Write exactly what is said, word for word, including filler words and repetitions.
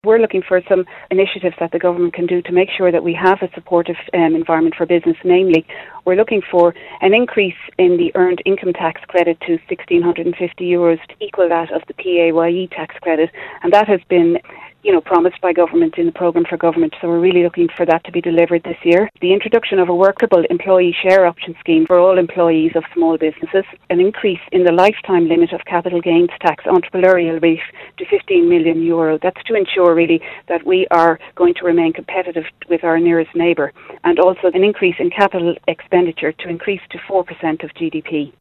We're looking for some initiatives that the government can do to make sure that we have a supportive um, environment for business. Namely, we're looking for an increase in the earned income tax credit to one thousand six hundred fifty euros to equal that of the P A Y E tax credit, and that has been you know, promised by government in the programme for government, so we're really looking for that to be delivered this year. The introduction of a workable employee share option scheme for all employees of small businesses, an increase in the lifetime limit of capital gains tax entrepreneurial relief to fifteen million euro. That's to ensure really that we are going to remain competitive with our nearest neighbour, and also an increase in capital expenditure to increase to four percent of G D P.